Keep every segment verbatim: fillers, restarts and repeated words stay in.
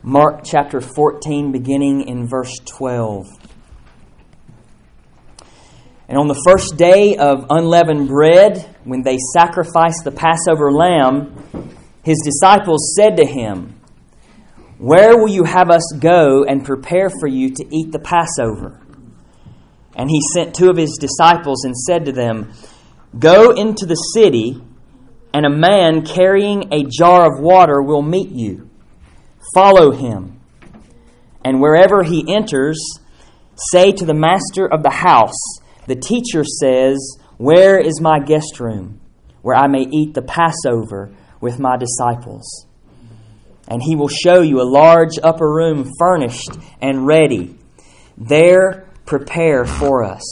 Mark chapter fourteen, beginning in verse twelve. And on the first day of unleavened bread, when they sacrificed the Passover lamb, his disciples said to him, "Where will you have us go and prepare for you to eat the Passover?" And he sent two of his disciples and said to them, "Go into the city, and a man carrying a jar of water will meet you. Follow him. And wherever he enters, say to the master of the house, 'The teacher says, where is my guest room, where I may eat the Passover with my disciples?' And he will show you a large upper room furnished and ready. There prepare for us."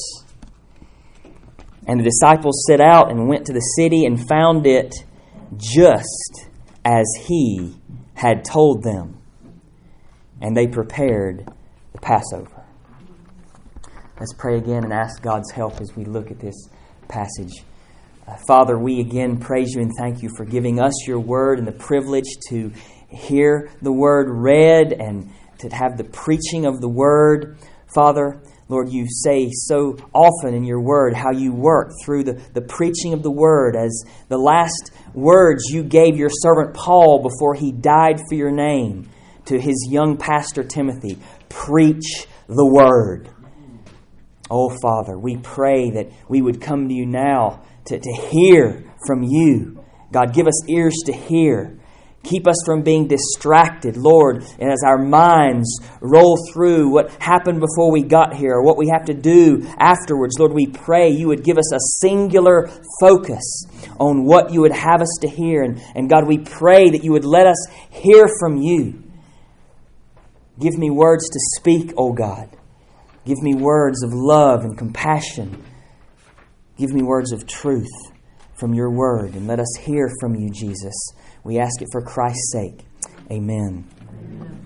And the disciples set out and went to the city and found it just as he had told them. And they prepared the Passover. Let's pray again and ask God's help as we look at this passage. Uh, Father, we again praise you and thank you for giving us your word and the privilege to hear the word read and to have the preaching of the word. Father, Lord, you say so often in your word how you work through the, the preaching of the word, as the last words you gave your servant Paul before he died for your name to his young pastor Timothy. Preach the word. Oh, Father, we pray that we would come to you now to, to hear from you. God, give us ears to hear. Keep us from being distracted, Lord, and as our minds roll through what happened before we got here, or what we have to do afterwards, Lord, we pray you would give us a singular focus on what you would have us to hear. And, and God, we pray that you would let us hear from you. Give me words to speak, O God. Give me words of love and compassion. Give me words of truth from your word, and let us hear from you, Jesus. We ask it for Christ's sake. Amen. Amen.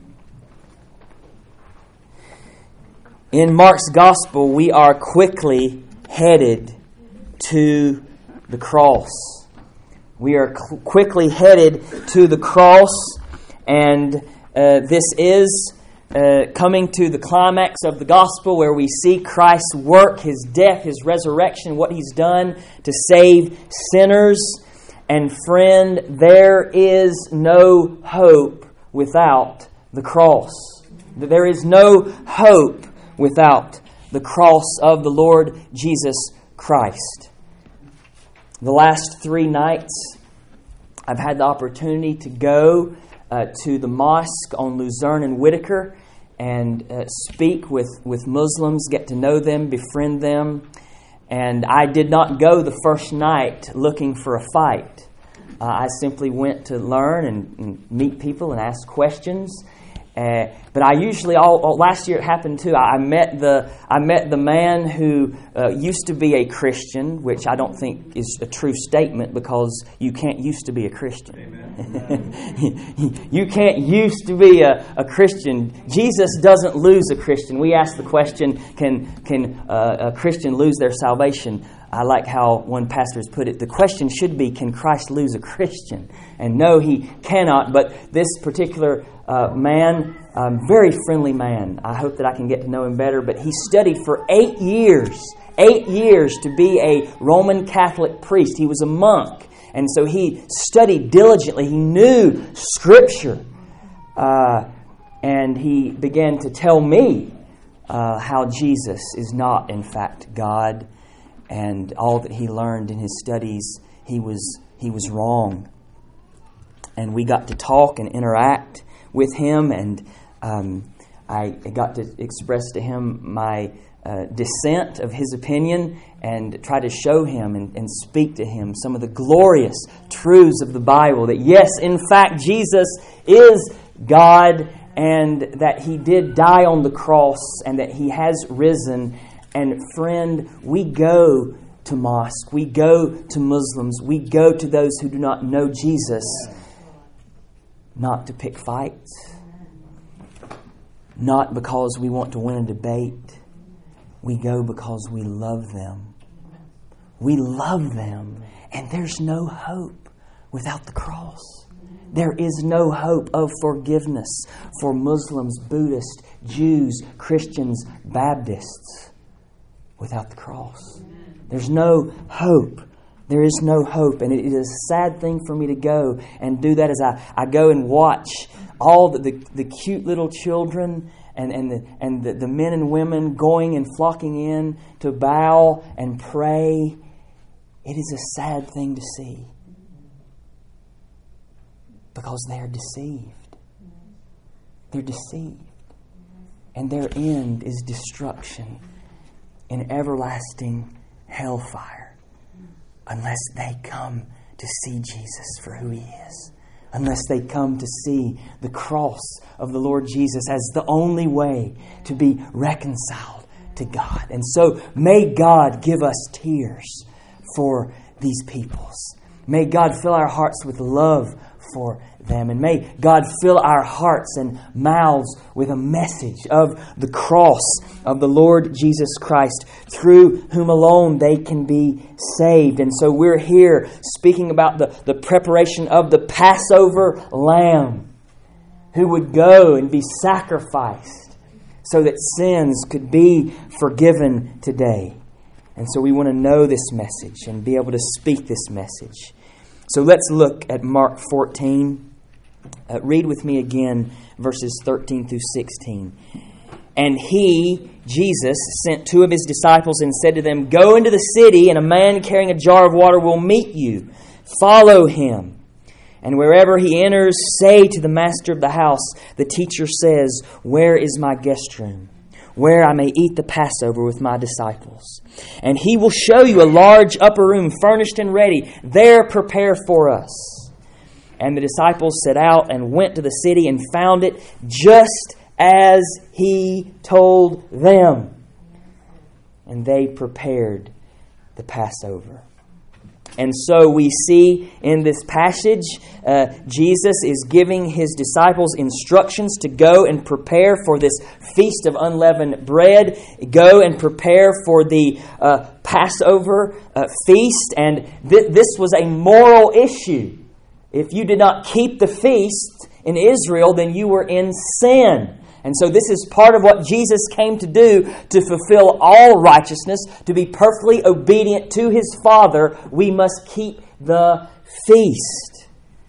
In Mark's gospel, we are quickly headed to the cross. We are qu- quickly headed to the cross, and uh, this is uh, coming to the climax of the gospel, where we see Christ's work, his death, his resurrection, what he's done to save sinners. And friend, there is no hope without the cross. There is no hope without the cross of the Lord Jesus Christ. The last three nights, I've had the opportunity to go uh, to the mosque on Luzerne and Whitaker and uh, speak with, with Muslims, get to know them, befriend them. And I did not go the first night looking for a fight. Uh, I simply went to learn and, and meet people and ask questions. Uh, but I usually, all, all last year it happened too. I, I met the I met the man who uh, used to be a Christian, which I don't think is a true statement, because you can't used to be a Christian. You can't used to be a, a Christian. Jesus doesn't lose a Christian. We ask the question, can can uh, a Christian lose their salvation? I like how one pastor has put it. The question should be, can Christ lose a Christian? And no, he cannot. But this particular uh, man, um, very friendly man. I hope that I can get to know him better. But he studied for eight years, eight years to be a Roman Catholic priest. He was a monk. And so he studied diligently. He knew Scripture. Uh, and he began to tell me uh, how Jesus is not, in fact, God. And all that he learned in his studies, he was he was wrong. And we got to talk and interact with him, and um, I got to express to him my uh, dissent of his opinion and try to show him and, and speak to him some of the glorious truths of the Bible, that yes, in fact, Jesus is God, and that he did die on the cross, and that he has risen. And friend, we go to mosque, we go to Muslims, we go to those who do not know Jesus, not to pick fights, not because we want to win a debate. We go because we love them. We love them, and there's no hope without the cross. There is no hope of forgiveness for Muslims, Buddhists, Jews, Christians, Baptists without the cross. There's no hope. There is no hope. And it is a sad thing for me to go and do that as I, I go and watch all the, the, the cute little children and, and, the, and the, the men and women going and flocking in to bow and pray. It is a sad thing to see. Because they are deceived. They're deceived. And their end is destruction in everlasting hellfire. Unless they come to see Jesus for who He is. Unless they come to see the cross of the Lord Jesus as the only way to be reconciled to God. And so may God give us tears for these peoples. May God fill our hearts with love for them. And may God fill our hearts and mouths with a message of the cross of the Lord Jesus Christ, through whom alone they can be saved. And so we're here speaking about the, the preparation of the Passover lamb who would go and be sacrificed so that sins could be forgiven today. And so we want to know this message and be able to speak this message. So let's look at Mark fourteen. Uh, read with me again verses thirteen through sixteen. And He, Jesus, sent two of His disciples and said to them, "Go into the city, and a man carrying a jar of water will meet you. Follow him. And wherever he enters, say to the master of the house, the teacher says, 'Where is my guest room, where I may eat the Passover with my disciples?' And he will show you a large upper room, furnished and ready. There prepare for us." And the disciples set out and went to the city and found it just as He told them. And they prepared the Passover. And so we see in this passage, uh, Jesus is giving His disciples instructions to go and prepare for this Feast of Unleavened Bread. Go and prepare for the uh, Passover uh, feast. And th- this was a moral issue. If you did not keep the feast in Israel, then you were in sin. And so this is part of what Jesus came to do, to fulfill all righteousness, to be perfectly obedient to His Father. We must keep the feast.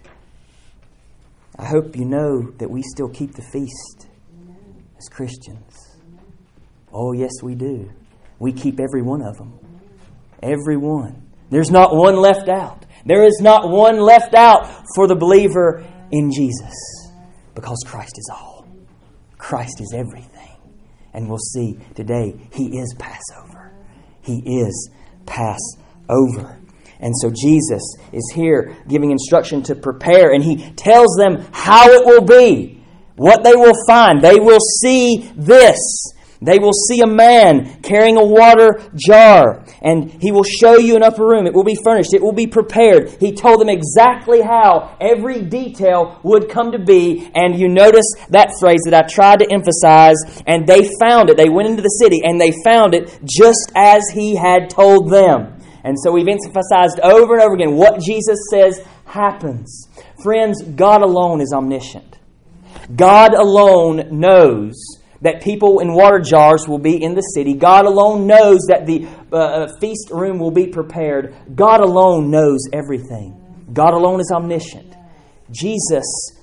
I hope you know that we still keep the feast as Christians. Oh, yes, we do. We keep every one of them. Every one. There's not one left out. There is not one left out for the believer in Jesus, because Christ is all. Christ is everything. And we'll see today, He is Passover. He is Passover. And so Jesus is here giving instruction to prepare, and He tells them how it will be, what they will find. They will see this. They will see a man carrying a water jar, and he will show you an upper room. It will be furnished. It will be prepared. He told them exactly how every detail would come to be. And you notice that phrase that I tried to emphasize, and they found it. They went into the city and they found it just as He had told them. And so we've emphasized over and over again what Jesus says happens. Friends, God alone is omniscient. God alone knows that people in water jars will be in the city. God alone knows that the uh, feast room will be prepared. God alone knows everything. God alone is omniscient. Jesus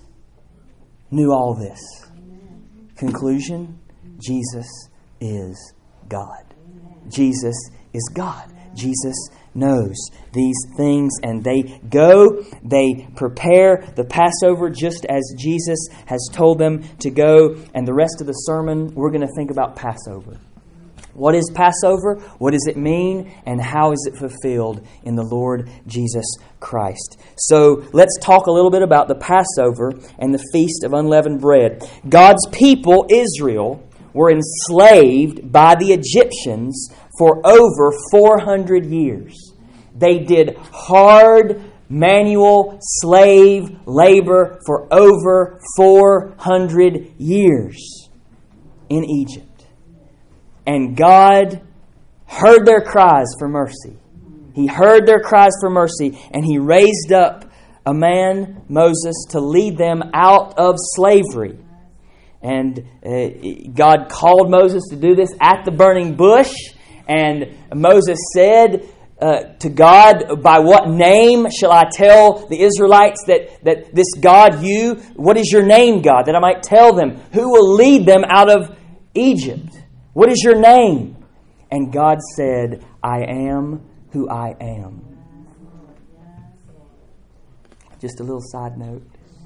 knew all this. Conclusion, Jesus is God. Jesus is God. Jesus knows these things, and they go, they prepare the Passover just as Jesus has told them to go. And the rest of the sermon, we're going to think about Passover. What is Passover? What does it mean? And how is it fulfilled in the Lord Jesus Christ? So let's talk a little bit about the Passover and the Feast of Unleavened Bread. God's people, Israel, were enslaved by the Egyptians for over four hundred years. They did hard manual slave labor for over four hundred years in Egypt. And God heard their cries for mercy. He heard their cries for mercy, and He raised up a man, Moses, to lead them out of slavery. And uh, God called Moses to do this at the burning bush. And Moses said uh, to God, by what name shall I tell the Israelites that, that this God, you, what is your name, God? That I might tell them who will lead them out of Egypt. What is your name? And God said, I am who I am. Just a little side note.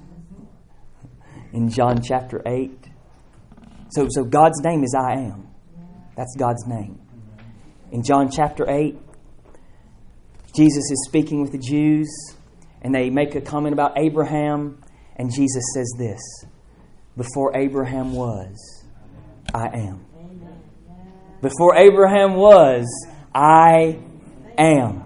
In John chapter eight. So, so God's name is I am. That's God's name. In John chapter eight, Jesus is speaking with the Jews, and they make a comment about Abraham, and Jesus says this, before Abraham was, I am. Before Abraham was, I am.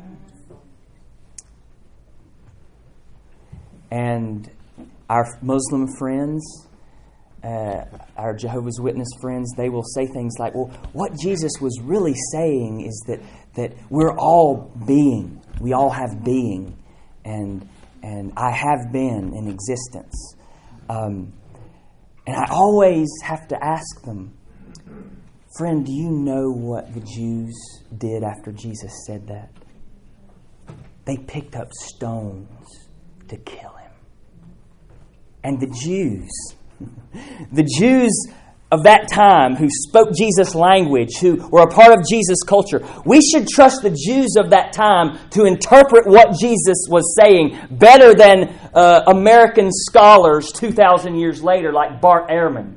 And our Muslim friends, uh, our Jehovah's Witness friends, they will say things like, well, what Jesus was really saying is that, that we're all being. We all have being. And, and I have been in existence. Um, and I always have to ask them, friend, do you know what the Jews did after Jesus said that? They picked up stones to kill him. And the Jews, the Jews of that time who spoke Jesus' language, who were a part of Jesus' culture, we should trust the Jews of that time to interpret what Jesus was saying better than uh, American scholars two thousand years later like Bart Ehrman.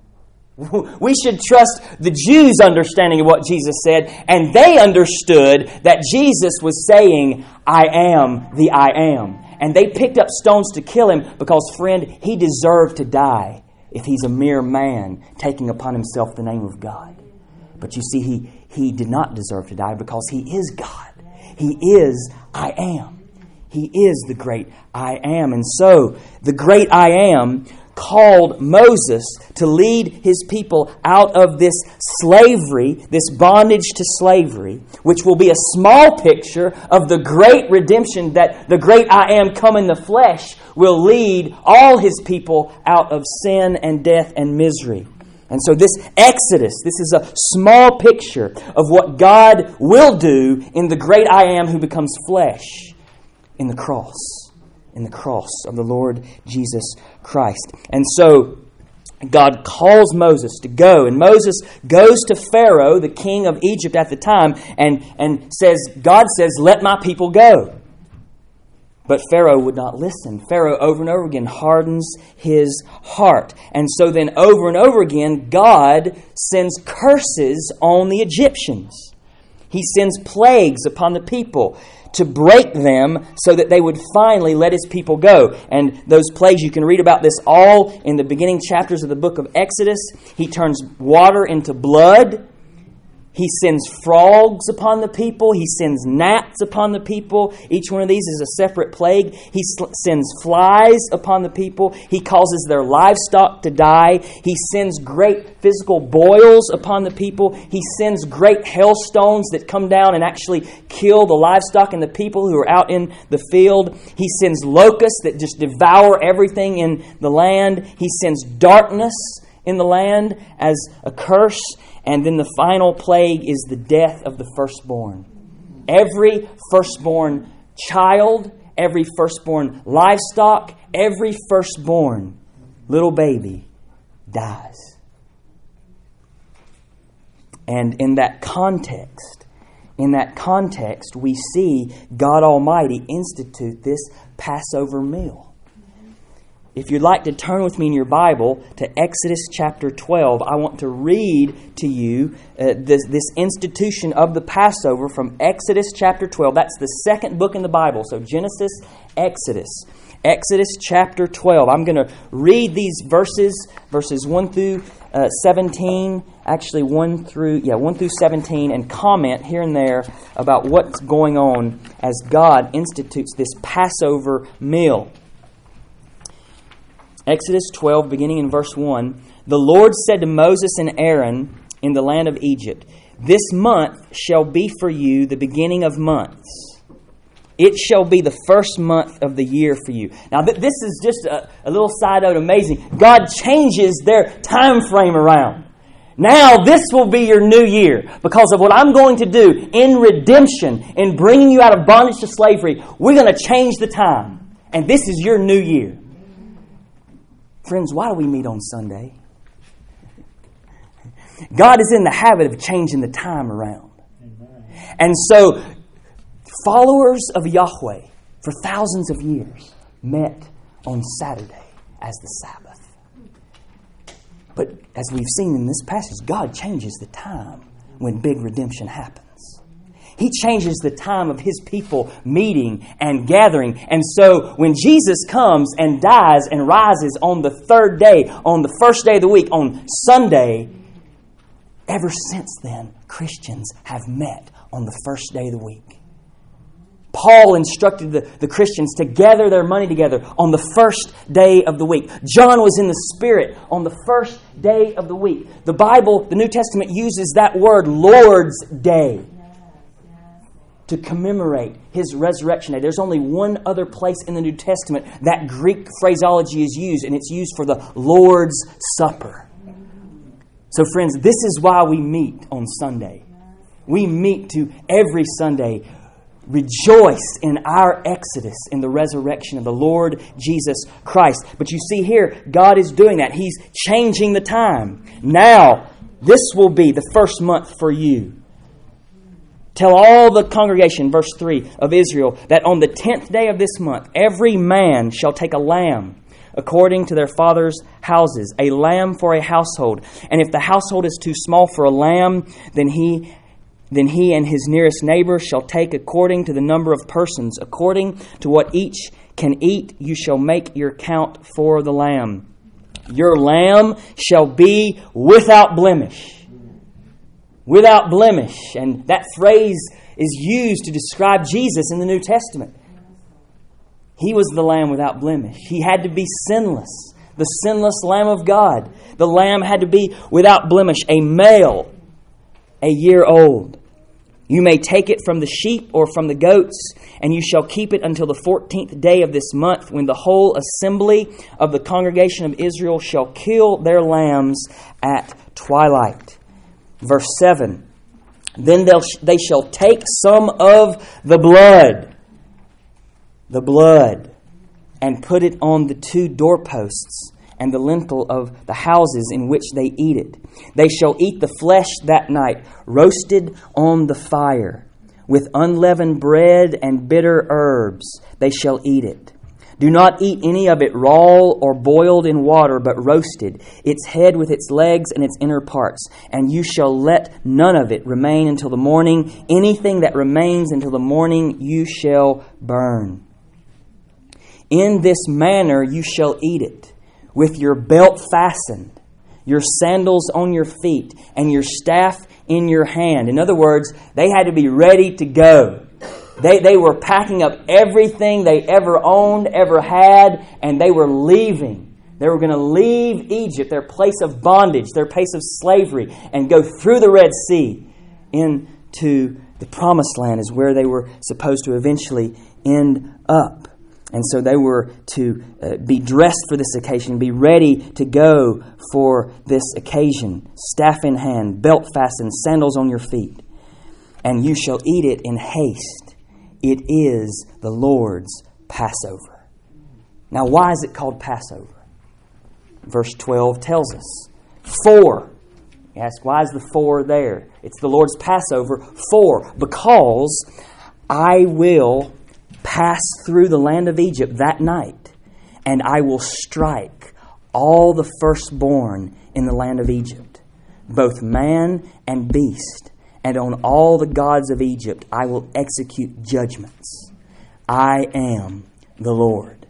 We should trust the Jews' understanding of what Jesus said, and they understood that Jesus was saying, I am the I am. And they picked up stones to kill him because, friend, he deserved to die if he's a mere man taking upon himself the name of God. But you see, he, he did not deserve to die because he is God. He is I am. He is the great I am. And so, the great I am called Moses to lead his people out of this slavery, this bondage to slavery, which will be a small picture of the great redemption that the great I am come in the flesh will lead all his people out of sin and death and misery. And so this Exodus, this is a small picture of what God will do in the great I am who becomes flesh in the cross. In the cross of the Lord Jesus Christ. And so God calls Moses to go, and Moses goes to Pharaoh, the king of Egypt at the time, and, and says, God says, let my people go. But Pharaoh would not listen. Pharaoh over and over again hardens his heart. And so then over and over again, God sends curses on the Egyptians. He sends plagues upon the people to break them so that they would finally let his people go. And those plagues, you can read about this all in the beginning chapters of the book of Exodus. He turns water into blood. He sends frogs upon the people. He sends gnats upon the people. Each one of these is a separate plague. He sends flies upon the people. He causes their livestock to die. He sends great physical boils upon the people. He sends great hailstones that come down and actually kill the livestock and the people who are out in the field. He sends locusts that just devour everything in the land. He sends darkness in the land as a curse. And then the final plague is the death of the firstborn. Every firstborn child, every firstborn livestock, every firstborn little baby dies. And in that context, in that context, we see God Almighty institute this Passover meal. If you'd like to turn with me in your Bible to Exodus chapter twelve, I want to read to you uh, this, this institution of the Passover from Exodus chapter twelve. That's the second book in the Bible. So Genesis, Exodus. Exodus chapter twelve. I'm going to read these verses, verses one through uh, seventeen, actually one through, yeah, one through seventeen, and comment here and there about what's going on as God institutes this Passover meal. Exodus twelve, beginning in verse one, the Lord said to Moses and Aaron in the land of Egypt, this month shall be for you the beginning of months. It shall be the first month of the year for you. Now, th- this is just a, a little side note, amazing. God changes their time frame around. Now, this will be your new year because of what I'm going to do in redemption, in bringing you out of bondage to slavery. We're going to change the time. And this is your new year. Friends, why do we meet on Sunday? God is in the habit of changing the time around. And so, followers of Yahweh for thousands of years met on Saturday as the Sabbath. But as we've seen in this passage, God changes the time when big redemption happens. He changes the time of His people meeting and gathering. And so when Jesus comes and dies and rises on the third day, on the first day of the week, on Sunday, ever since then, Christians have met on the first day of the week. Paul instructed the, the Christians to gather their money together on the first day of the week. John was in the Spirit on the first day of the week. The Bible, the New Testament, uses that word Lord's Day to commemorate His resurrection day. There's only one other place in the New Testament that Greek phraseology is used, and it's used for the Lord's Supper. So friends, this is why we meet on Sunday. We meet to every Sunday rejoice in our exodus, in the resurrection of the Lord Jesus Christ. But you see here, God is doing that. He's changing the time. Now, this will be the first month for you. Tell all the congregation, verse three, of Israel, that on the tenth day of this month, every man shall take a lamb according to their father's houses, a lamb for a household. And if the household is too small for a lamb, then he Then he and his nearest neighbor shall take according to the number of persons. According to what each can eat, you shall make your count for the lamb. Your lamb shall be without blemish. Without blemish. And that phrase is used to describe Jesus in the New Testament. He was the lamb without blemish. He had to be sinless. The sinless Lamb of God. The lamb had to be without blemish. A male. A year old. You may take it from the sheep or from the goats, and you shall keep it until the fourteenth day of this month, when the whole assembly of the congregation of Israel shall kill their lambs at twilight. Verse seven. Then they shall take some of the blood, the blood, and put it on the two doorposts and the lintel of the houses in which they eat it. They shall eat the flesh that night, roasted on the fire. With unleavened bread and bitter herbs they shall eat it. Do not eat any of it raw or boiled in water, but roasted, its head with its legs and its inner parts. And you shall let none of it remain until the morning. Anything that remains until the morning you shall burn. In this manner you shall eat it, with your belt fastened, your sandals on your feet, and your staff in your hand. In other words, they had to be ready to go. They, they were packing up everything they ever owned, ever had, and they were leaving. They were going to leave Egypt, their place of bondage, their place of slavery, and go through the Red Sea into the Promised Land, is where they were supposed to eventually end up. And so they were to uh, be dressed for this occasion, be ready to go for this occasion. Staff in hand, belt fastened, sandals on your feet. And you shall eat it in haste. It is the Lord's Passover. Now, why is it called Passover? Verse twelve tells us. For. You ask, why is the for there? It's the Lord's Passover. For. Because I will pass through the land of Egypt that night, and I will strike all the firstborn in the land of Egypt, both man and beast, and on all the gods of Egypt I will execute judgments. I am the Lord.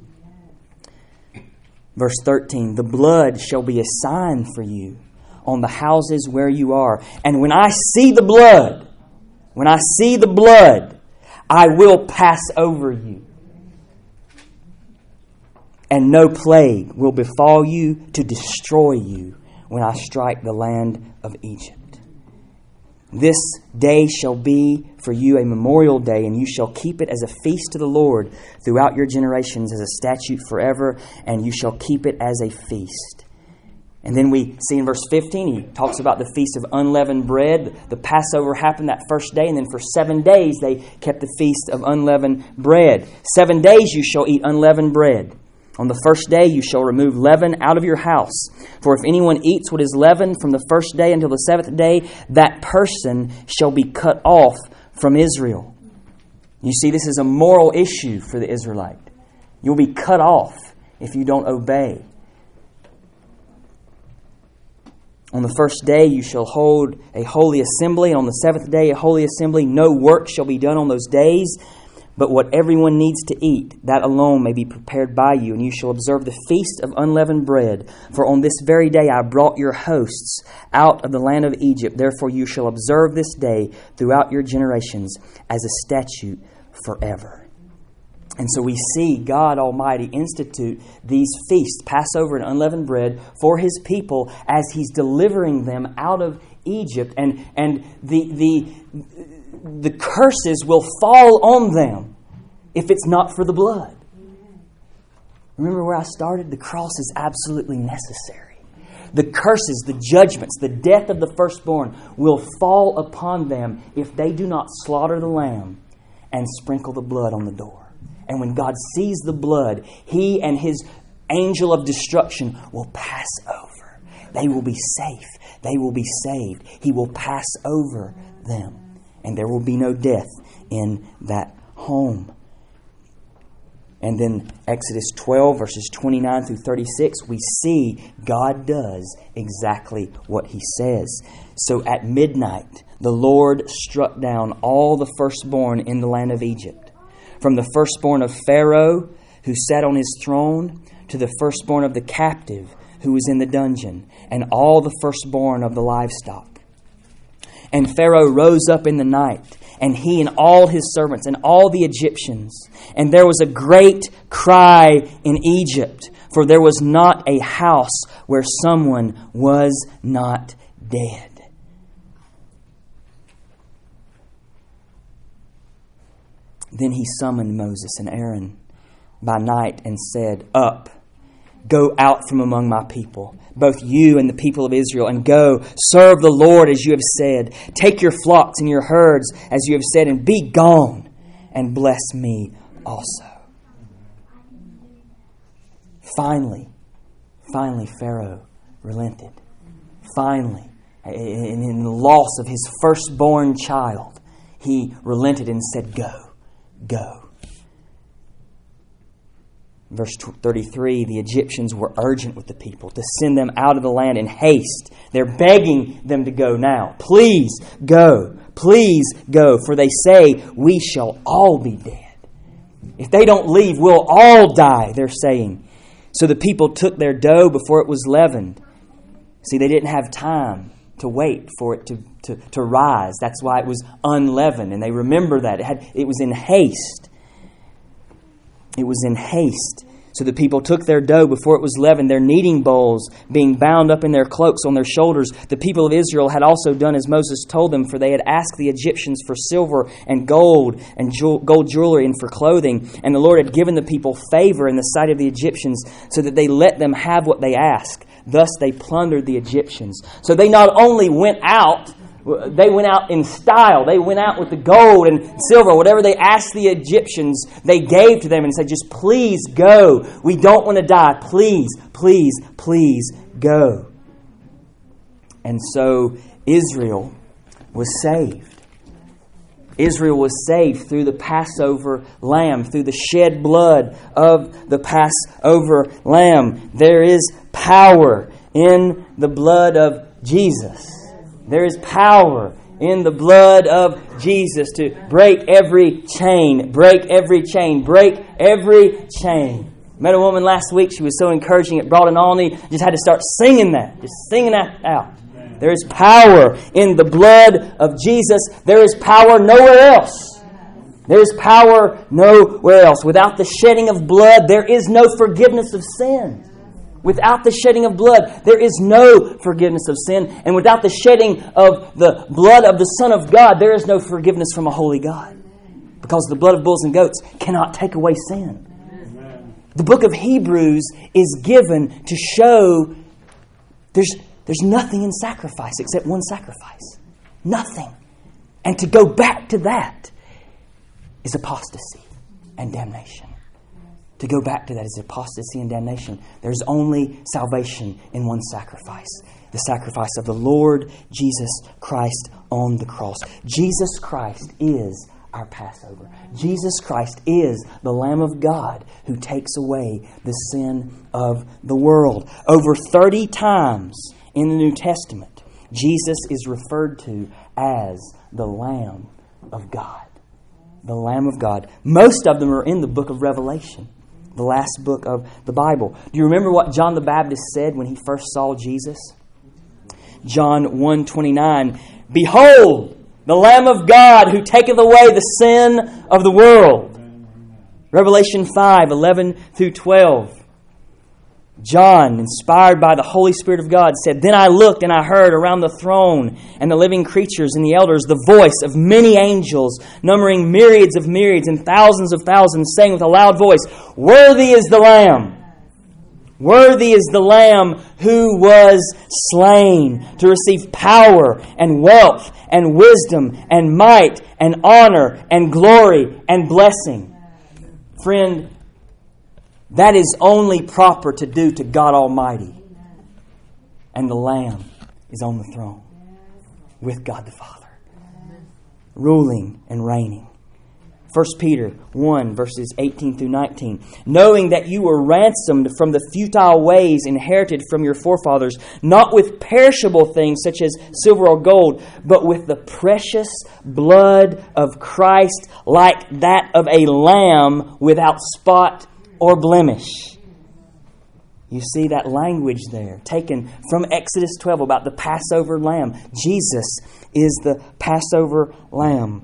Verse thirteen, the blood shall be a sign for you on the houses where you are. And when I see the blood, when I see the blood, I will pass over you. And no plague will befall you to destroy you when I strike the land of Egypt. This day shall be for you a memorial day, and you shall keep it as a feast to the Lord throughout your generations, as a statute forever, and you shall keep it as a feast. And then we see in verse fifteen, he talks about the Feast of Unleavened Bread. The Passover happened that first day, and then for seven days they kept the Feast of Unleavened Bread. Seven days you shall eat unleavened bread. On the first day you shall remove leaven out of your house. For if anyone eats what is leavened from the first day until the seventh day, that person shall be cut off from Israel. You see, this is a moral issue for the Israelite. You'll be cut off if you don't obey. On the first day you shall hold a holy assembly, and on the seventh day a holy assembly. No work shall be done on those days, but what everyone needs to eat, that alone may be prepared by you, and you shall observe the Feast of Unleavened Bread. For on this very day I brought your hosts out of the land of Egypt. Therefore you shall observe this day throughout your generations as a statute forever. And so we see God Almighty institute these feasts, Passover and unleavened bread, for His people as He's delivering them out of Egypt. And, and the, the, the curses will fall on them if it's not for the blood. Remember where I started? The cross is absolutely necessary. The curses, the judgments, the death of the firstborn will fall upon them if they do not slaughter the lamb and sprinkle the blood on the door. And when God sees the blood, He and His angel of destruction will pass over. They will be safe. They will be saved. He will pass over them. And there will be no death in that home. And then Exodus twelve, verses twenty-nine through thirty-six, we see God does exactly what He says. So at midnight, the Lord struck down all the firstborn in the land of Egypt, from the firstborn of Pharaoh, who sat on his throne, to the firstborn of the captive, who was in the dungeon, and all the firstborn of the livestock. And Pharaoh rose up in the night, and he and all his servants, and all the Egyptians. And there was a great cry in Egypt, for there was not a house where someone was not dead. Then he summoned Moses and Aaron by night and said, "Up, go out from among my people, both you and the people of Israel, and go, serve the Lord as you have said. Take your flocks and your herds as you have said, and be gone, and bless me also." Finally, finally Pharaoh relented. Finally, in the loss of his firstborn child, he relented and said, "Go. Go." Verse thirty-three, the Egyptians were urgent with the people to send them out of the land in haste. They're begging them to go now. Please go. Please go. For they say, we shall all be dead. If they don't leave, we'll all die, they're saying. So the people took their dough before it was leavened. See, they didn't have time to wait for it to, to, to rise. That's why it was unleavened. And they remember that. It had it was in haste. It was in haste. So the people took their dough before it was leavened, their kneading bowls being bound up in their cloaks on their shoulders. The people of Israel had also done as Moses told them, for they had asked the Egyptians for silver and gold and gold jewelry and for clothing. And the Lord had given the people favor in the sight of the Egyptians, so that they let them have what they asked. Thus they plundered the Egyptians. So they not only went out, they went out in style. They went out with the gold and silver. Whatever they asked the Egyptians, they gave to them and said, just please go. We don't want to die. Please, please, please go. And so Israel was saved. Israel was saved through the Passover lamb, through the shed blood of the Passover lamb. There is power in the blood of Jesus. There is power in the blood of Jesus to break every chain, break every chain, break every chain. Met a woman last week. She was so encouraging. It brought an Alney. Just had to start singing that, just singing that out. There is power in the blood of Jesus. There is power nowhere else. There is power nowhere else. Without the shedding of blood, there is no forgiveness of sin. Without the shedding of blood, there is no forgiveness of sin. And without the shedding of the blood of the Son of God, there is no forgiveness from a holy God. Because the blood of bulls and goats cannot take away sin. Amen. The book of Hebrews is given to show there's, there's nothing in sacrifice except one sacrifice. Nothing. And to go back to that is apostasy and damnation. To go back to that is apostasy and damnation. There's only salvation in one sacrifice. The sacrifice of the Lord Jesus Christ on the cross. Jesus Christ is our Passover. Jesus Christ is the Lamb of God who takes away the sin of the world. Over thirty times in the New Testament, Jesus is referred to as the Lamb of God. The Lamb of God. Most of them are in the book of Revelation, the last book of the Bible. Do you remember what John the Baptist said when he first saw Jesus? John one twenty-nine, "Behold, the Lamb of God who taketh away the sin of the world." Revelation five eleven through twelve. John, inspired by the Holy Spirit of God, said, "Then I looked and I heard around the throne and the living creatures and the elders the voice of many angels, numbering myriads of myriads and thousands of thousands, saying with a loud voice, Worthy is the Lamb. Worthy is the Lamb who was slain to receive power and wealth and wisdom and might and honor and glory and blessing." Friend, that is only proper to do to God Almighty. And the Lamb is on the throne with God the Father, ruling and reigning. First Peter one, verses eighteen through nineteen. "Knowing that you were ransomed from the futile ways inherited from your forefathers, not with perishable things such as silver or gold, but with the precious blood of Christ, like that of a lamb without spot or blemish." You see that language there, taken from Exodus twelve about the Passover lamb. Jesus is the Passover lamb.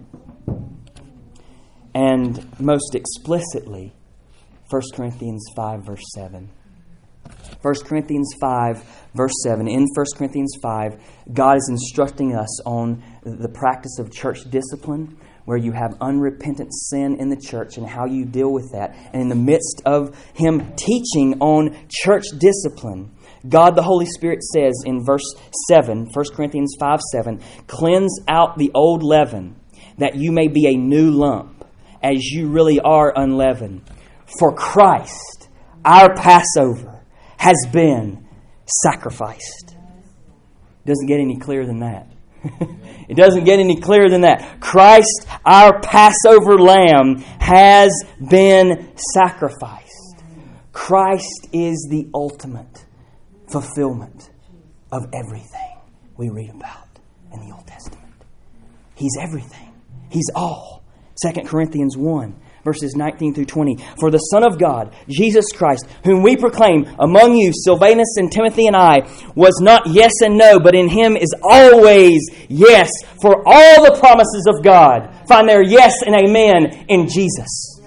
And most explicitly, First Corinthians five, verse seven. First Corinthians five, verse seven. In First Corinthians five, God is instructing us on the practice of church discipline, where you have unrepentant sin in the church and how you deal with that. And in the midst of Him teaching on church discipline, God the Holy Spirit says in verse seven, First Corinthians five, seven, "Cleanse out the old leaven, that you may be a new lump, as you really are unleavened. For Christ, our Passover, has been sacrificed." Doesn't get any clearer than that. It doesn't get any clearer than that. Christ, our Passover lamb, has been sacrificed. Christ is the ultimate fulfillment of everything we read about in the Old Testament. He's everything. He's all. Second Corinthians one, verses nineteen through twenty. "For the Son of God, Jesus Christ, whom we proclaim among you, Silvanus and Timothy and I, was not yes and no, but in Him is always yes. For all the promises of God find their yes and amen in Jesus."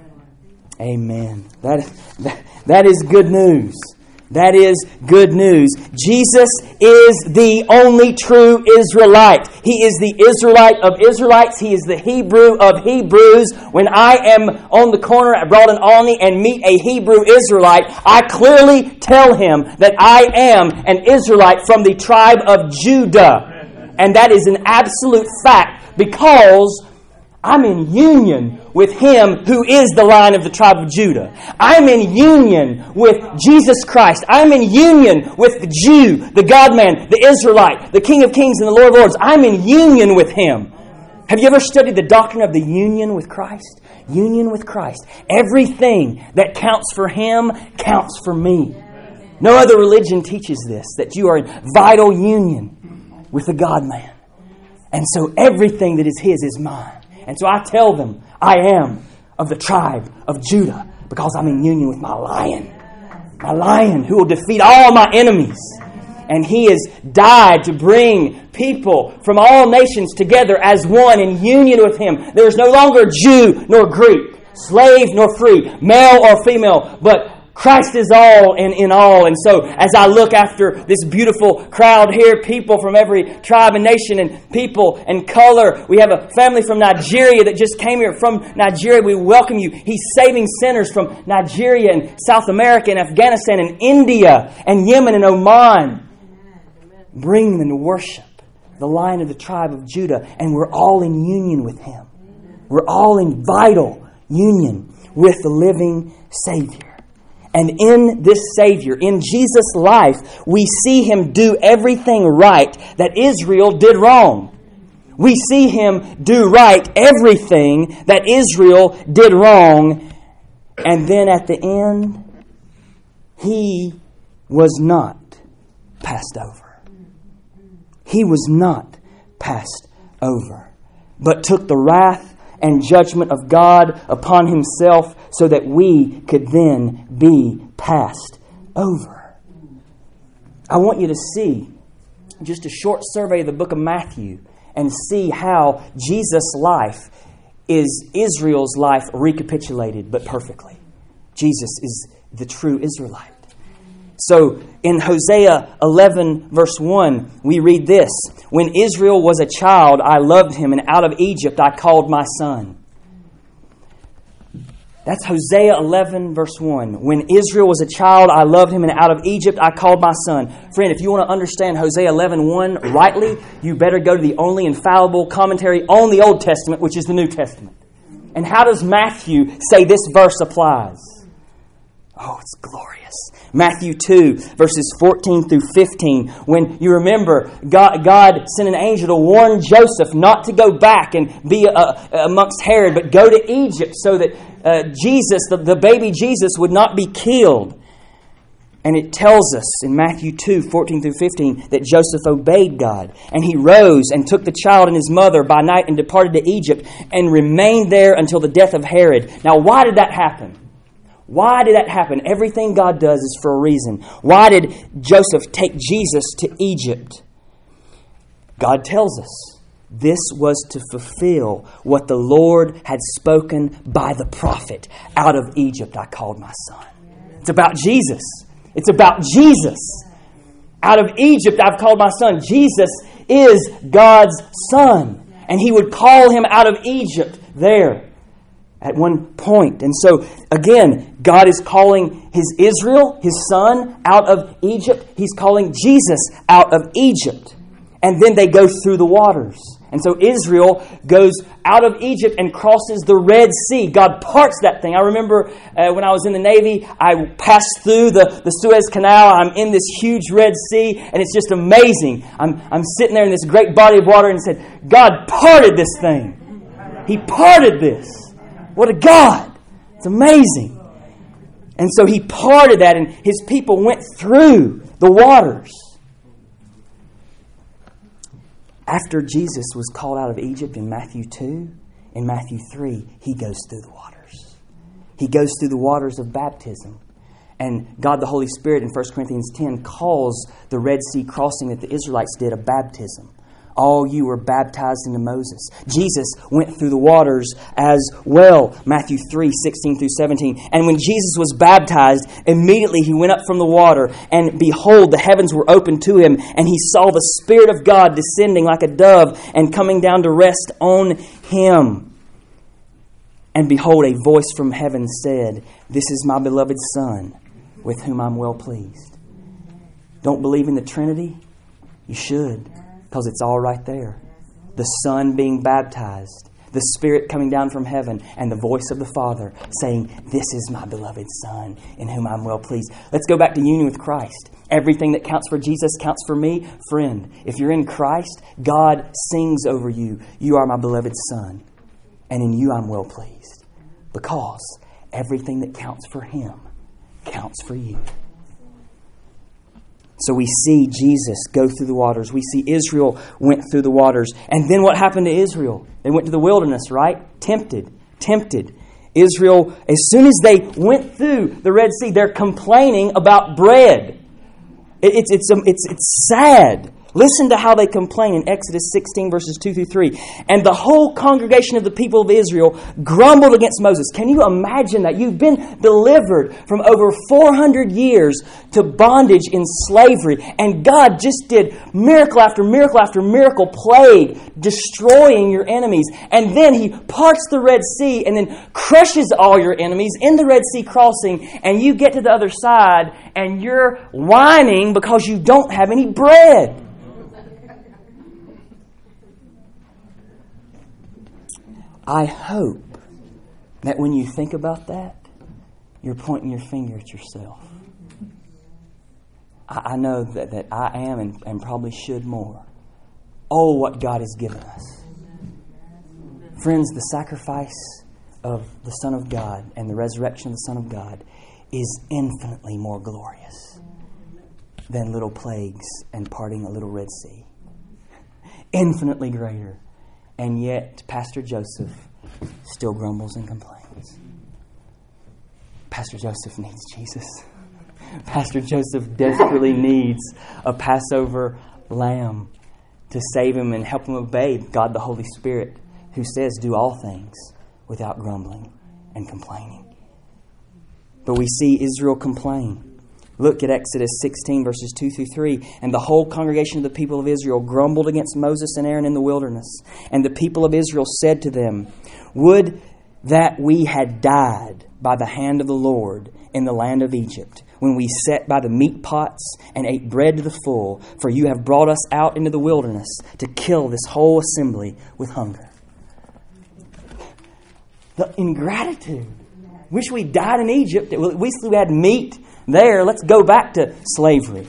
Amen. That, that, that is good news. That is good news. Jesus is the only true Israelite. He is the Israelite of Israelites. He is the Hebrew of Hebrews. When I am on the corner at Broad and Olney and meet a Hebrew Israelite, I clearly tell him that I am an Israelite from the tribe of Judah. And that is an absolute fact, because I'm in union with Him who is the Lion of the tribe of Judah. I'm in union with Jesus Christ. I'm in union with the Jew, the God-man, the Israelite, the King of Kings and the Lord of Lords. I'm in union with Him. Have you ever studied the doctrine of the union with Christ? Union with Christ. Everything that counts for Him counts for me. No other religion teaches this, that you are in vital union with the God-man. And so everything that is His is mine. And so I tell them, I am of the tribe of Judah, because I'm in union with my lion. My lion who will defeat all my enemies. And He has died to bring people from all nations together as one in union with Him. There is no longer Jew nor Greek, slave nor free, male or female, but Christ is all and in all. And so as I look after this beautiful crowd here, people from every tribe and nation and people and color. We have a family from Nigeria that just came here from Nigeria. We welcome you. He's saving sinners from Nigeria and South America and Afghanistan and India and Yemen and Oman. Bring them to worship the Lion of the tribe of Judah. And we're all in union with Him. We're all in vital union with the living Savior. And in this Savior, in Jesus' life, we see Him do everything right that Israel did wrong. We see Him do right everything that Israel did wrong. And then at the end, He was not passed over. He was not passed over, but took the wrath and judgment of God upon Himself so that we could then be passed over. I want you to see just a short survey of the book of Matthew and see how Jesus' life is Israel's life recapitulated, but perfectly. Jesus is the true Israelite. So in Hosea eleven verse one, we read this: "When Israel was a child, I loved him, and out of Egypt I called my son." That's Hosea eleven verse one. "When Israel was a child, I loved him, and out of Egypt I called my son." Friend, if you want to understand Hosea eleven one rightly, you better go to the only infallible commentary on the Old Testament, which is the New Testament. And how does Matthew say this verse applies? Oh, it's glorious. Matthew two, verses fourteen through fifteen. When you remember, God, God sent an angel to warn Joseph not to go back and be uh, amongst Herod, but go to Egypt so that uh, Jesus, the, the baby Jesus, would not be killed. And it tells us in Matthew two, fourteen through fifteen, that Joseph obeyed God. And he rose and took the child and his mother by night and departed to Egypt and remained there until the death of Herod. Now, why did that happen? Why did that happen? Everything God does is for a reason. Why did Joseph take Jesus to Egypt? God tells us this was to fulfill what the Lord had spoken by the prophet. "Out of Egypt I called my son." It's about Jesus. It's about Jesus. Out of Egypt I've called my son. Jesus is God's son. And He would call him out of Egypt there at one point. And so, again, God is calling His Israel, His son, out of Egypt. He's calling Jesus out of Egypt. And then they go through the waters. And so Israel goes out of Egypt and crosses the Red Sea. God parts that thing. I remember uh, when I was in the Navy, I passed through the, the Suez Canal. I'm in this huge Red Sea, and it's just amazing. I'm, I'm sitting there in this great body of water and said, God parted this thing. He parted this. What a God! It's amazing. And so He parted that, and His people went through the waters. After Jesus was called out of Egypt in Matthew two, in Matthew three, He goes through the waters. He goes through the waters of baptism. And God the Holy Spirit in First Corinthians ten calls the Red Sea crossing that the Israelites did a baptism. All you were baptized into Moses. Jesus went through the waters as well. Matthew three, sixteen through seventeen. "And when Jesus was baptized, immediately He went up from the water, and behold, the heavens were opened to Him, and He saw the Spirit of God descending like a dove and coming down to rest on Him. And behold, a voice from heaven said, 'This is my beloved Son, with whom I'm well pleased.'" Don't believe in the Trinity? You should. Because it's all right there. The Son being baptized, the Spirit coming down from heaven, and the voice of the Father saying, "This is my beloved Son, in whom I'm well pleased." Let's go back to union with Christ. Everything that counts for Jesus counts for me. Friend, if you're in Christ, God sings over you, "You are my beloved Son, and in you I'm well pleased." Because everything that counts for Him counts for you. So we see Jesus go through the waters. We see Israel went through the waters. And then what happened to Israel? They went to the wilderness, right? Tempted. Tempted. Israel, as soon as they went through the Red Sea, they're complaining about bread. It's, it's, it's, it's sad. Listen to how they complain in Exodus sixteen, verses two through three. And the whole congregation of the people of Israel grumbled against Moses. Can you imagine that? You've been delivered from over four hundred years to bondage in slavery. And God just did miracle after miracle after miracle, plague, destroying your enemies. And then He parts the Red Sea and then crushes all your enemies in the Red Sea crossing. And you get to the other side and you're whining because you don't have any bread. I hope that when you think about that, you're pointing your finger at yourself. I, I know that, that I am and, and probably should more. Oh, what God has given us. Friends, the sacrifice of the Son of God and the resurrection of the Son of God is infinitely more glorious than little plagues and parting a little Red Sea. Infinitely greater. And yet, Pastor Joseph still grumbles and complains. Pastor Joseph needs Jesus. Pastor Joseph desperately needs a Passover lamb to save him and help him obey God the Holy Spirit, who says, do all things without grumbling and complaining. But we see Israel complain. Look at Exodus sixteen, verses two through three. And the whole congregation of the people of Israel grumbled against Moses and Aaron in the wilderness. And the people of Israel said to them, would that we had died by the hand of the Lord in the land of Egypt, when we sat by the meat pots and ate bread to the full, for you have brought us out into the wilderness to kill this whole assembly with hunger. The ingratitude. Wish we died in Egypt. At least we had meat there. Let's go back to slavery.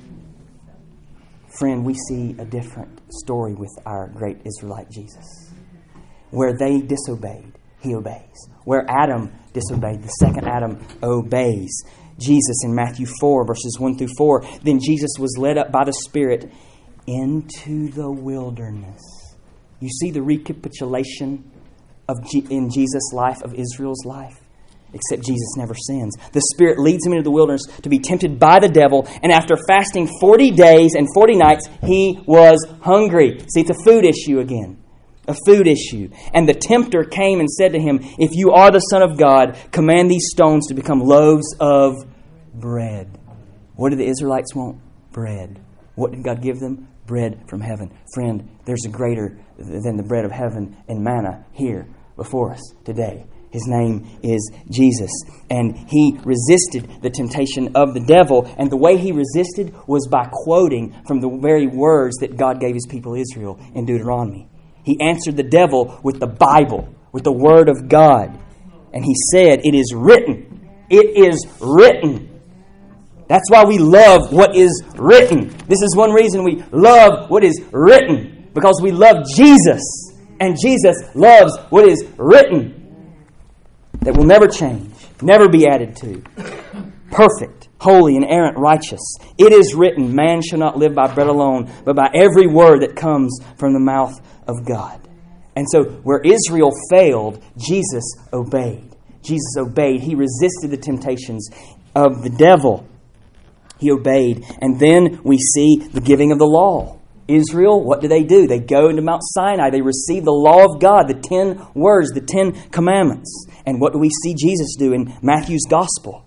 Friend, we see a different story with our great Israelite Jesus. Where they disobeyed, He obeys. Where Adam disobeyed, the second Adam obeys. Jesus in Matthew four, verses one through four. Then Jesus was led up by the Spirit into the wilderness. You see the recapitulation of G- in Jesus' life, of Israel's life. Except Jesus never sins. The Spirit leads him into the wilderness to be tempted by the devil. And after fasting forty days and forty nights, he was hungry. See, it's a food issue again. A food issue. And the tempter came and said to him, if you are the Son of God, command these stones to become loaves of bread. What did the Israelites want? Bread. What did God give them? Bread from heaven. Friend, there's a greater than the bread of heaven and manna here before us today. His name is Jesus. And He resisted the temptation of the devil. And the way He resisted was by quoting from the very words that God gave His people Israel in Deuteronomy. He answered the devil with the Bible, with the Word of God. And He said, it is written. It is written. That's why we love what is written. This is one reason we love what is written. Because we love Jesus. And Jesus loves what is written. That will never change, never be added to. Perfect, holy, inerrant, righteous. It is written, man shall not live by bread alone, but by every word that comes from the mouth of God. And so where Israel failed, Jesus obeyed. Jesus obeyed. He resisted the temptations of the devil. He obeyed. And then we see the giving of the law. Israel, what do they do? They go into Mount Sinai. They receive the law of God, the ten words, the ten commandments. And what do we see Jesus do in Matthew's gospel?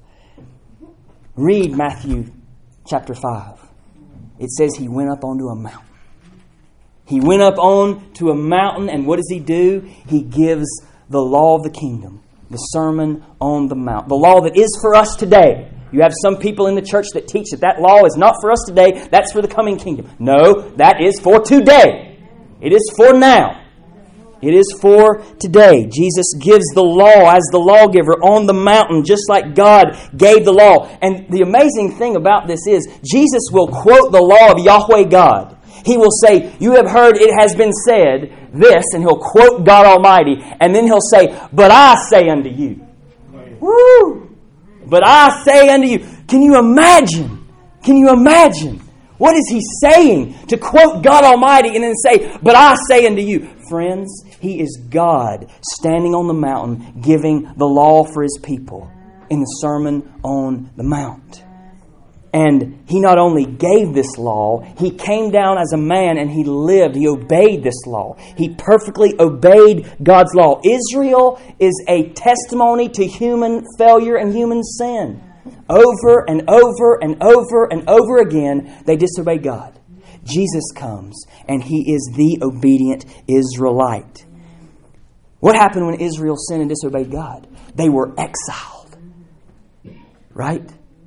Read Matthew chapter five. It says He went up onto a mountain. He went up onto a mountain, and what does He do? He gives the law of the kingdom, the Sermon on the Mount, the law that is for us today. You have some people in the church that teach that that law is not for us today, that's for the coming kingdom. No, that is for today. It is for now. It is for today. Jesus gives the law as the lawgiver on the mountain, just like God gave the law. And the amazing thing about this is, Jesus will quote the law of Yahweh God. He will say, you have heard it has been said this, and He'll quote God Almighty, and then He'll say, but I say unto you. Woo! But I say unto you. Can you imagine? Can you imagine? What is He saying? To quote God Almighty and then say, but I say unto you. Friends, He is God standing on the mountain giving the law for His people in the Sermon on the Mount. And He not only gave this law, He came down as a man and He lived. He obeyed this law. He perfectly obeyed God's law. Israel is a testimony to human failure and human sin. Over and over and over and over again, they disobey God. Jesus comes, and He is the obedient Israelite. What happened when Israel sinned and disobeyed God? They were exiled. Right?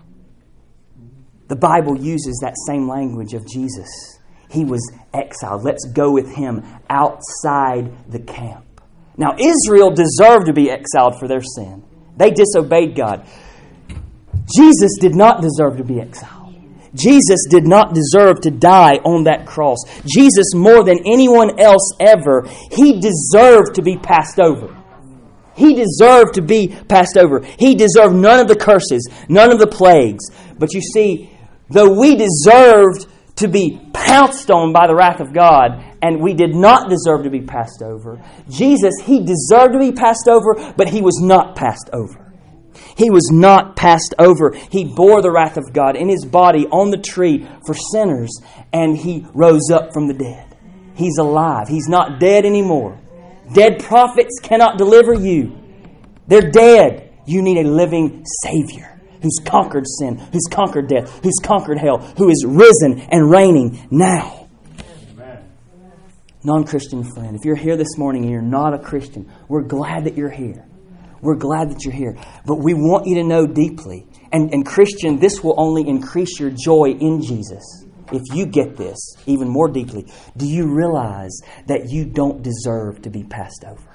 The Bible uses that same language of Jesus. He was exiled. Let's go with Him outside the camp. Now, Israel deserved to be exiled for their sin. They disobeyed God. Jesus did not deserve to be exiled. Jesus did not deserve to die on that cross. Jesus, more than anyone else ever, He deserved to be passed over. He deserved to be passed over. He deserved none of the curses, none of the plagues. But you see, though we deserved to be pounced on by the wrath of God, and we did not deserve to be passed over, Jesus, He deserved to be passed over, but He was not passed over. He was not passed over. He bore the wrath of God in His body on the tree for sinners, and He rose up from the dead. He's alive. He's not dead anymore. Dead prophets cannot deliver you. They're dead. You need a living Savior who's conquered sin, who's conquered death, who's conquered hell, who is risen and reigning now. Amen. Non-Christian friend, if you're here this morning and you're not a Christian, we're glad that you're here. We're glad that you're here. But we want you to know deeply, and, and Christian, this will only increase your joy in Jesus if you get this even more deeply. Do you realize that you don't deserve to be passed over?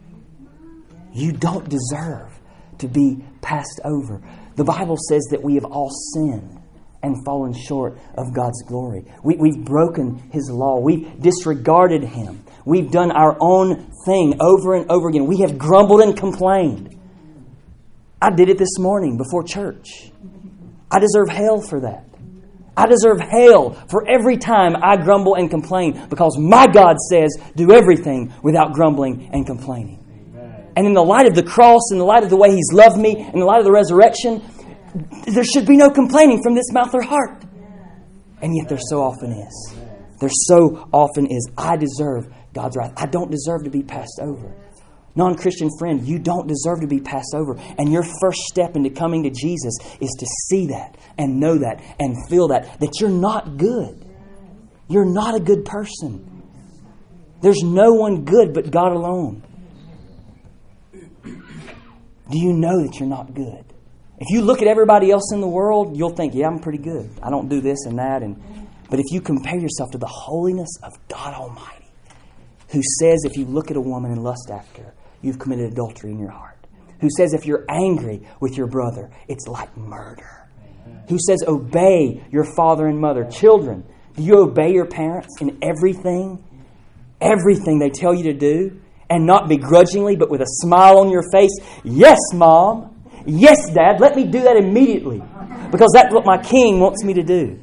You don't deserve to be passed over. The Bible says that we have all sinned and fallen short of God's glory. We, we've broken His law. We've disregarded Him. We've done our own thing over and over again. We have grumbled and complained. I did it this morning before church. I deserve hell for that. I deserve hell for every time I grumble and complain, because my God says, do everything without grumbling and complaining. Amen. And in the light of the cross, in the light of the way He's loved me, in the light of the resurrection, there should be no complaining from this mouth or heart. And yet there so often is. There so often is. I deserve God's wrath. I don't deserve to be passed over. Non-Christian friend, you don't deserve to be passed over. And your first step into coming to Jesus is to see that and know that and feel that, that you're not good. You're not a good person. There's no one good but God alone. Do you know that you're not good? If you look at everybody else in the world, you'll think, yeah, I'm pretty good. I don't do this and that. And But if you compare yourself to the holiness of God Almighty, who says if you look at a woman and lust after her, you've committed adultery in your heart. Who says if you're angry with your brother, it's like murder. Who says obey your father and mother. Children, do you obey your parents in everything? Everything they tell you to do? And not begrudgingly, but with a smile on your face? Yes, Mom. Yes, Dad. Let me do that immediately. Because that's what my King wants me to do.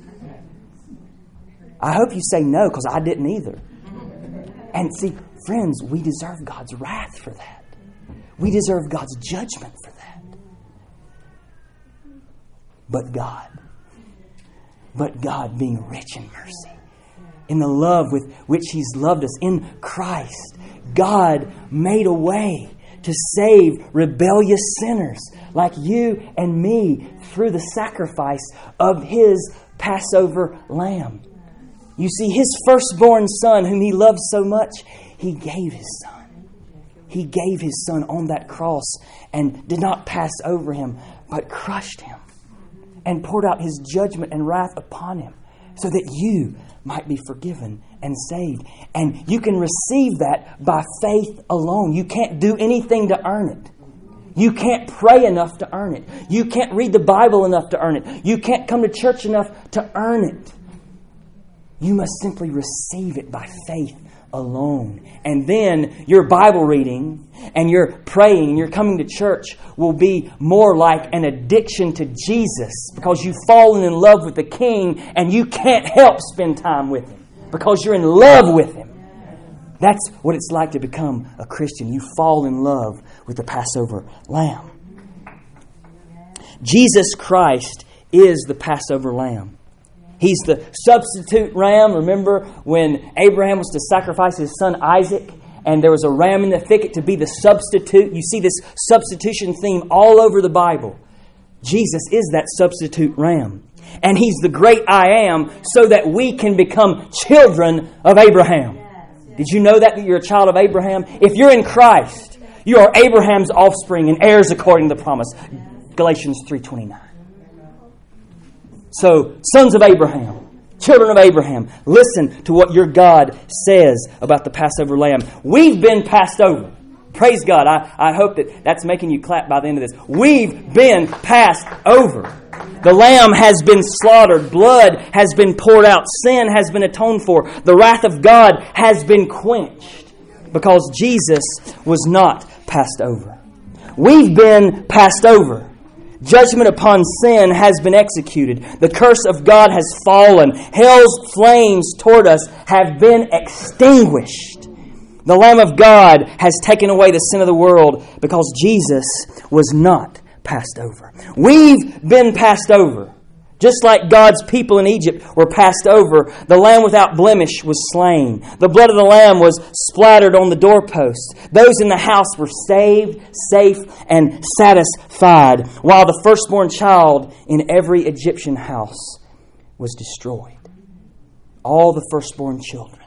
I hope you say no, because I didn't either. And see, friends, we deserve God's wrath for that. We deserve God's judgment for that. But God, but God being rich in mercy, in the love with which He's loved us in Christ, God made a way to save rebellious sinners like you and me through the sacrifice of His Passover lamb. You see, His firstborn Son, whom He loved so much, He gave His Son. He gave His Son on that cross and did not pass over Him, but crushed Him and poured out His judgment and wrath upon Him so that you might be forgiven and saved. And you can receive that by faith alone. You can't do anything to earn it. You can't pray enough to earn it. You can't read the Bible enough to earn it. You can't come to church enough to earn it. You must simply receive it by faith alone. And then your Bible reading and your praying and your coming to church will be more like an addiction to Jesus, because you've fallen in love with the King and you can't help spend time with Him because you're in love with Him. That's what it's like to become a Christian. You fall in love with the Passover lamb. Jesus Christ is the Passover lamb. He's the substitute ram. Remember when Abraham was to sacrifice his son Isaac, and there was a ram in the thicket to be the substitute? You see this substitution theme all over the Bible. Jesus is that substitute ram. And He's the great I am, so that we can become children of Abraham. Did you know that, that you're a child of Abraham? If you're in Christ, you are Abraham's offspring and heirs according to the promise. Galatians three twenty-nine. So, sons of Abraham, children of Abraham, listen to what your God says about the Passover lamb. We've been passed over. Praise God. I, I hope that that's making you clap by the end of this. We've been passed over. The lamb has been slaughtered. Blood has been poured out. Sin has been atoned for. The wrath of God has been quenched because Jesus was not passed over. We've been passed over. Judgment upon sin has been executed. The curse of God has fallen. Hell's flames toward us have been extinguished. The Lamb of God has taken away the sin of the world because Jesus was not passed over. We've been passed over. Just like God's people in Egypt were passed over, the lamb without blemish was slain. The blood of the lamb was splattered on the doorposts. Those in the house were saved, safe, and satisfied, while the firstborn child in every Egyptian house was destroyed. All the firstborn children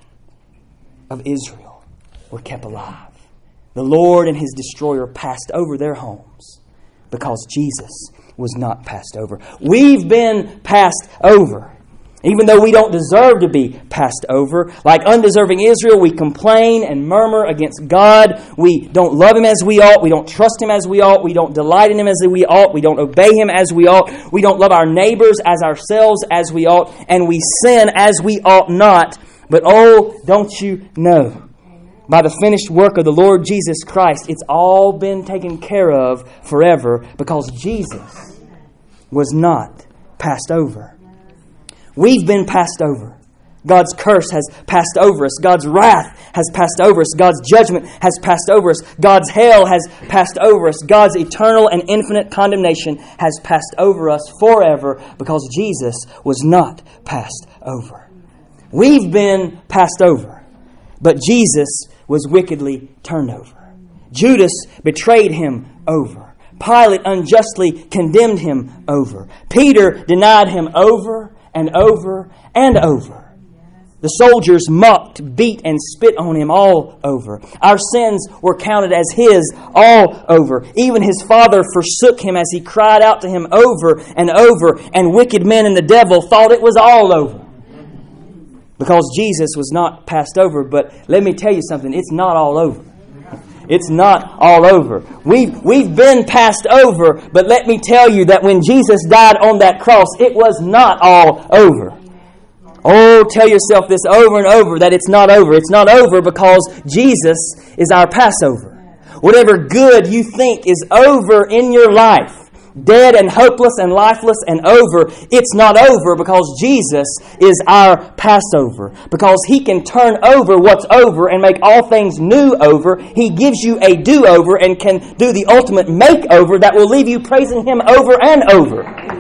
of Israel were kept alive. The Lord and His destroyer passed over their homes because Jesus was not passed over. We've been passed over. Even though we don't deserve to be passed over. Like undeserving Israel, we complain and murmur against God. We don't love Him as we ought. We don't trust Him as we ought. We don't delight in Him as we ought. We don't obey Him as we ought. We don't love our neighbors as ourselves as we ought. And we sin as we ought not. But oh, don't you know, by the finished work of the Lord Jesus Christ, it's all been taken care of forever because Jesus was not passed over. We've been passed over. God's curse has passed over us. God's wrath has passed over us. God's judgment has passed over us. God's hell has passed over us. God's eternal and infinite condemnation has passed over us forever because Jesus was not passed over. We've been passed over, but Jesus was wickedly turned over. Judas betrayed Him over. Pilate unjustly condemned Him over. Peter denied Him over and over and over. The soldiers mocked, beat, and spit on Him all over. Our sins were counted as His all over. Even His Father forsook Him as He cried out to Him over and over, and wicked men and the devil thought it was all over. Because Jesus was not passed over. But let me tell you something, it's not all over. It's not all over. We've, we've been passed over, but let me tell you that when Jesus died on that cross, it was not all over. Oh, tell yourself this over and over, that it's not over. It's not over because Jesus is our Passover. Whatever good you think is over in your life, dead and hopeless and lifeless and over, it's not over because Jesus is our Passover. Because He can turn over what's over and make all things new over. He gives you a do-over and can do the ultimate makeover that will leave you praising Him over and over.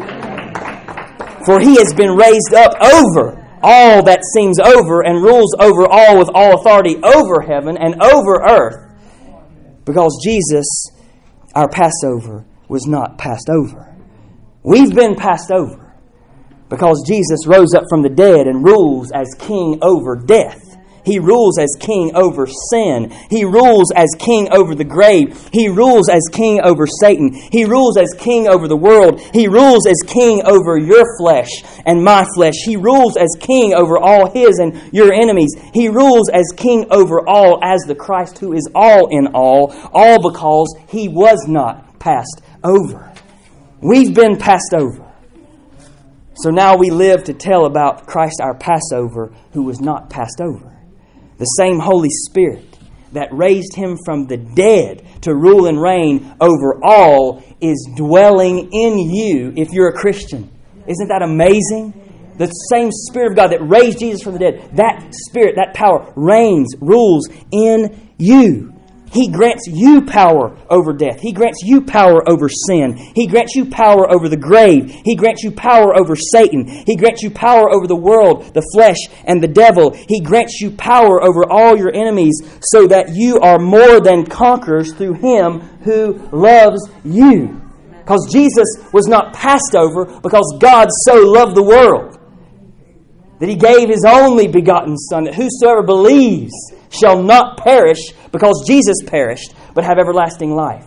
For He has been raised up over all that seems over and rules over all with all authority over heaven and over earth. Because Jesus, our Passover, was not passed over. We've been passed over because Jesus rose up from the dead and rules as king over death. He rules as king over sin. He rules as king over the grave. He rules as king over Satan. He rules as king over the world. He rules as king over your flesh and my flesh. He rules as king over all His and your enemies. He rules as king over all as the Christ who is all in all, all because He was not passed over. We've been passed over. So now we live to tell about Christ our Passover who was not passed over. The same Holy Spirit that raised Him from the dead to rule and reign over all is dwelling in you if you're a Christian. Isn't that amazing? The same Spirit of God that raised Jesus from the dead, that Spirit, that power reigns, rules in you. He grants you power over death. He grants you power over sin. He grants you power over the grave. He grants you power over Satan. He grants you power over the world, the flesh, and the devil. He grants you power over all your enemies so that you are more than conquerors through Him who loves you. Because Jesus was not passed over because God so loved the world that He gave His only begotten Son, that whosoever believes shall not perish because Jesus perished, but have everlasting life.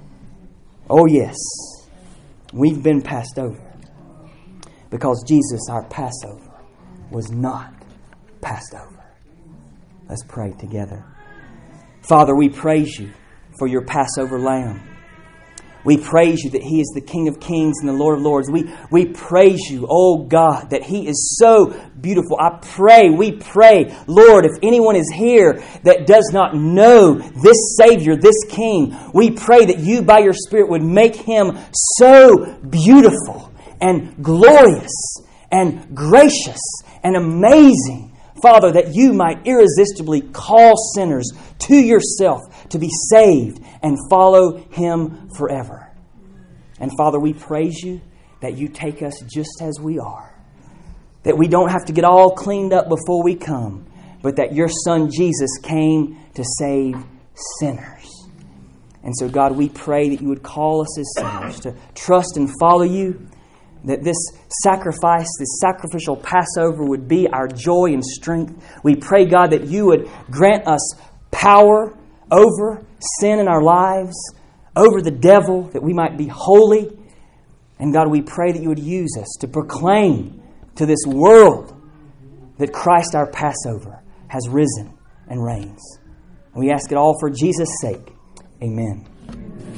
Oh yes, we've been passed over because Jesus, our Passover, was not passed over. Let's pray together. Father, we praise You for Your Passover Lamb. We praise You that He is the King of Kings and the Lord of Lords. We, we praise You, oh God, that He is so beautiful. I pray, we pray, Lord, if anyone is here that does not know this Savior, this King, we pray that You by Your Spirit would make Him so beautiful and glorious and gracious and amazing, Father, that You might irresistibly call sinners to Yourself to be saved and follow Him forever. And Father, we praise You that You take us just as we are. That we don't have to get all cleaned up before we come, but that Your Son Jesus came to save sinners. And so, God, we pray that You would call us as sinners to trust and follow You, that this sacrifice, this sacrificial Passover would be our joy and strength. We pray, God, that You would grant us power over sin in our lives, over the devil, that we might be holy. And God, we pray that You would use us to proclaim to this world that Christ, our Passover, has risen and reigns. And we ask it all for Jesus' sake. Amen.